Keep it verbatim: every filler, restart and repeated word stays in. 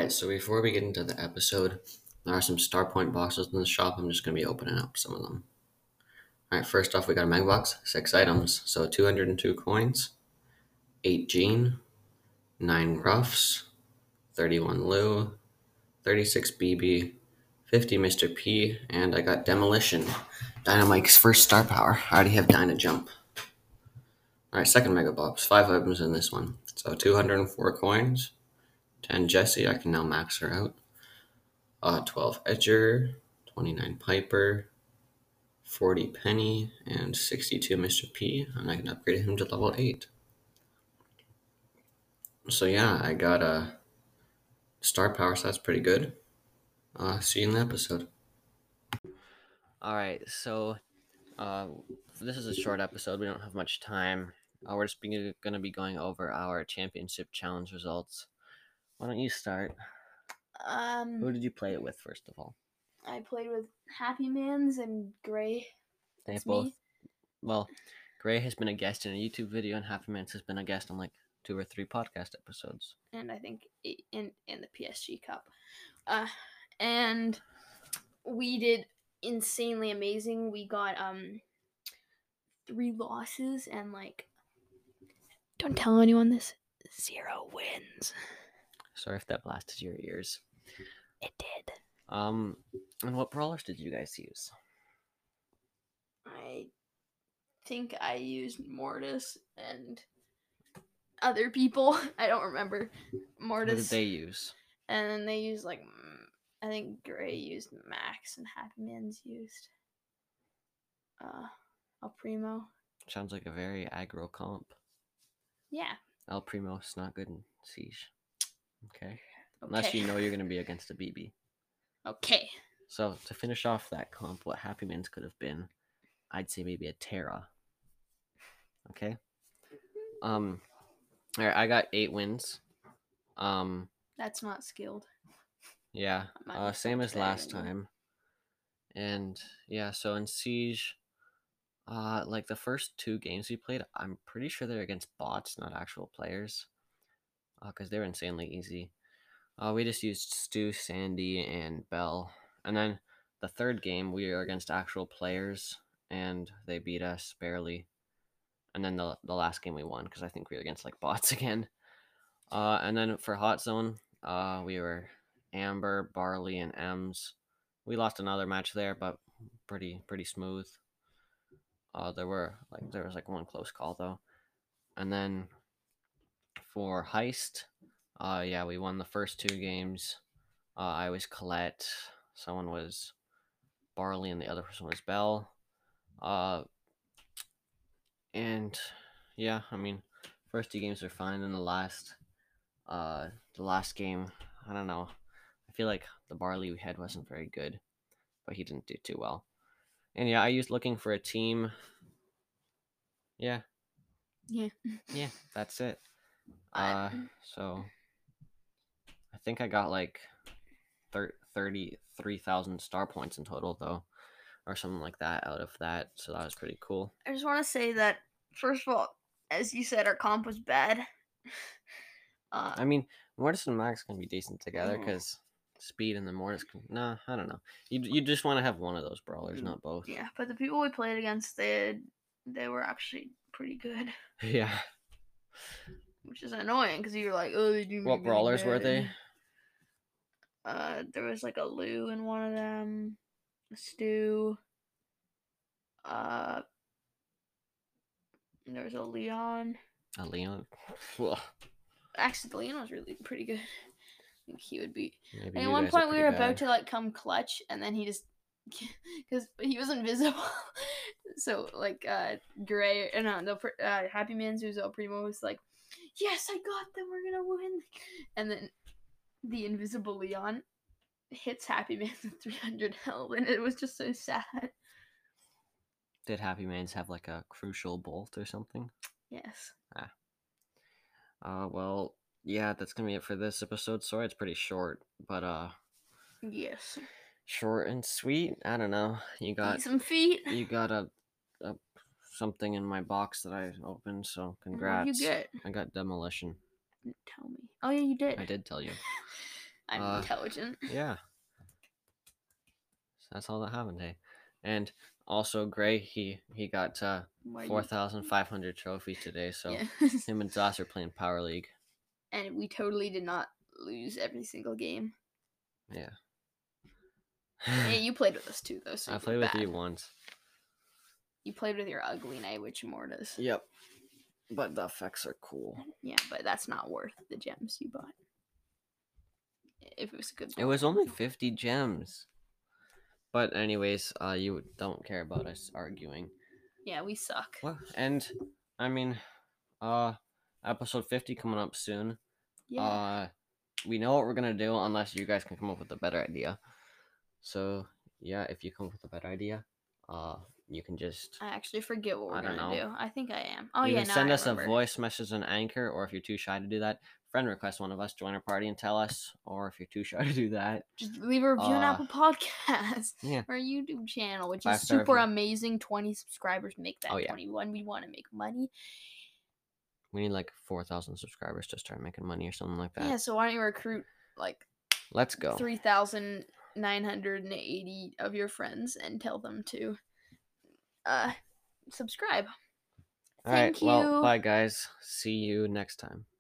Alright, so before we get into the episode, there are some Star Point boxes in the shop. I'm just going to be opening up some of them. Alright, first off, we got a Mega Box, six items. So two hundred two coins, eight Gene, nine Ruffs, thirty-one Lou, thirty-six B B, fifty Mister P, and I got Demolition, Dynamike's first star power. I already have Dyna Jump. Alright, second Mega Box, five items in this one. So two hundred four coins, ten Jessie, I can now max her out. Uh, twelve Edger, twenty-nine Piper, forty Penny, and sixty-two Mister P, and I can upgrade him to level eight. So yeah, I got a star power, so that's pretty good. Uh, see you in the episode. Alright, so uh, this is a short episode. We don't have much time. Uh, we're just going to be going over our championship challenge results. Why don't you start? Um, Who did you play it with, first of all? I played with Happy Mans and Gray. They That's both. me. Well, Gray has been a guest in a YouTube video, and Happy Mans has been a guest on like two or three podcast episodes. And I think in in the P S G Cup. Uh, and we did insanely amazing. We got um three losses and like don't tell anyone this. Zero wins. Sorry if that blasted your ears. It did. Um, and what brawlers did you guys use? I think I used Mortis and other people. I don't remember. Mortis. What did they use? And then they used like I think Gray used Max and Happy Mans used uh El Primo. Sounds like a very aggro comp. Yeah. El Primo's not good in Siege. Okay. Okay. Unless you know you're going to be against a B B. Okay. So to finish off that comp, what Happy Mans could have been, I'd say maybe a Terra. Okay. Um. All right, I got eight wins. Um. That's not skilled. Yeah. Not Uh, same as last anymore. time. And yeah, so in Siege, uh, like the first two games we played, I'm pretty sure they're against bots, not actual players. Uh, because they're insanely easy. Uh, we just used Stu, Sandy, and Belle. And then the third game, we were against actual players, and they beat us barely. And then the, the last game we won, because I think we were against, like, bots again. Uh, and then for Hot Zone, uh, we were Amber, Barley, and Ems. We lost another match there, but pretty pretty smooth. Uh, there were, like, there was, like, one close call, though. And then for Heist, uh, yeah, we won the first two games. Uh, I was Colette, someone was Barley, and the other person was Belle. Uh, and yeah, I mean, first two games were fine. And the last, uh, the last game, I don't know. I feel like the Barley we had wasn't very good, but he didn't do too well. And yeah, I used looking for a team. Yeah. Yeah. Yeah, that's it. Uh, so I think I got like thirty-three thousand star points in total, though, or something like that out of that. So that was pretty cool. I just want to say that, first of all, as you said, our comp was bad. uh, I mean, Mortis and Max can be decent together because speed and the Mortis can. Nah, I don't know. You you just want to have one of those brawlers, not both. Yeah, but the people we played against, they they were actually pretty good. Yeah. Which is annoying because you're like, oh, they do. What brawlers bad. were they? Uh, there was like a Lou in one of them, a Stu. Uh, there was a Leon. A Leon. Ugh. Actually, Leon was really pretty good. I think he would be. Maybe At you one guys point, are we were pretty about bad. to like come clutch, and then he just because he was invisible. So like, uh, Gray and uh, no, uh, Happy Mans who's El Primo was like, yes, I got them. We're gonna win. And then the invisible Leon hits Happy Mans with three hundred health, and it was just so sad. Did Happy Mans have like a crucial bolt or something? Yes. Ah. Uh, well, yeah, that's gonna be it for this episode. Sorry, it's pretty short, but uh. Yes. Short and sweet. I don't know. You got Eat some feet. You got a, a something in my box that I opened. So congrats. What did you get? I got Demolition. Tell me. Oh yeah, you did. I did tell you. I'm Uh, intelligent. Yeah. So that's all that happened today. And also Gray, he he got uh Why four you? thousand five hundred trophies today, so Yeah. him and Zoss are playing Power League. And we totally did not lose every single game. Yeah. Hey, you played with us too, though. So I you played were with bad. you once. You played with your ugly Night Witch Mortis. Yep. But the effects are cool. Yeah, but that's not worth the gems you bought. If it was a good It book. was only fifty gems. But anyways, uh you don't care about us arguing. Yeah, we suck. Well, and I mean, uh episode fifty coming up soon. Yeah. Uh we know what we're gonna do unless you guys can come up with a better idea. So yeah, if you come up with a better idea, uh you can just I actually forget what we're I don't gonna know. do. I think I am. Oh you yeah, can now send I us remember. a voice message on Anchor, or if you're too shy to do that, friend request one of us, join our party and tell us. Or if you're too shy to do that, Just leave a review on uh, Apple Podcasts yeah. or our YouTube channel, which is Five-star super review. amazing. twenty subscribers make that Oh, yeah. twenty-one. We want to make money. We need like four thousand subscribers to start making money or something like that. Yeah, so why don't you recruit like Let's go. three thousand nine hundred eighty of your friends and tell them to uh subscribe. All Thank right. you. Well, bye guys. See you next time.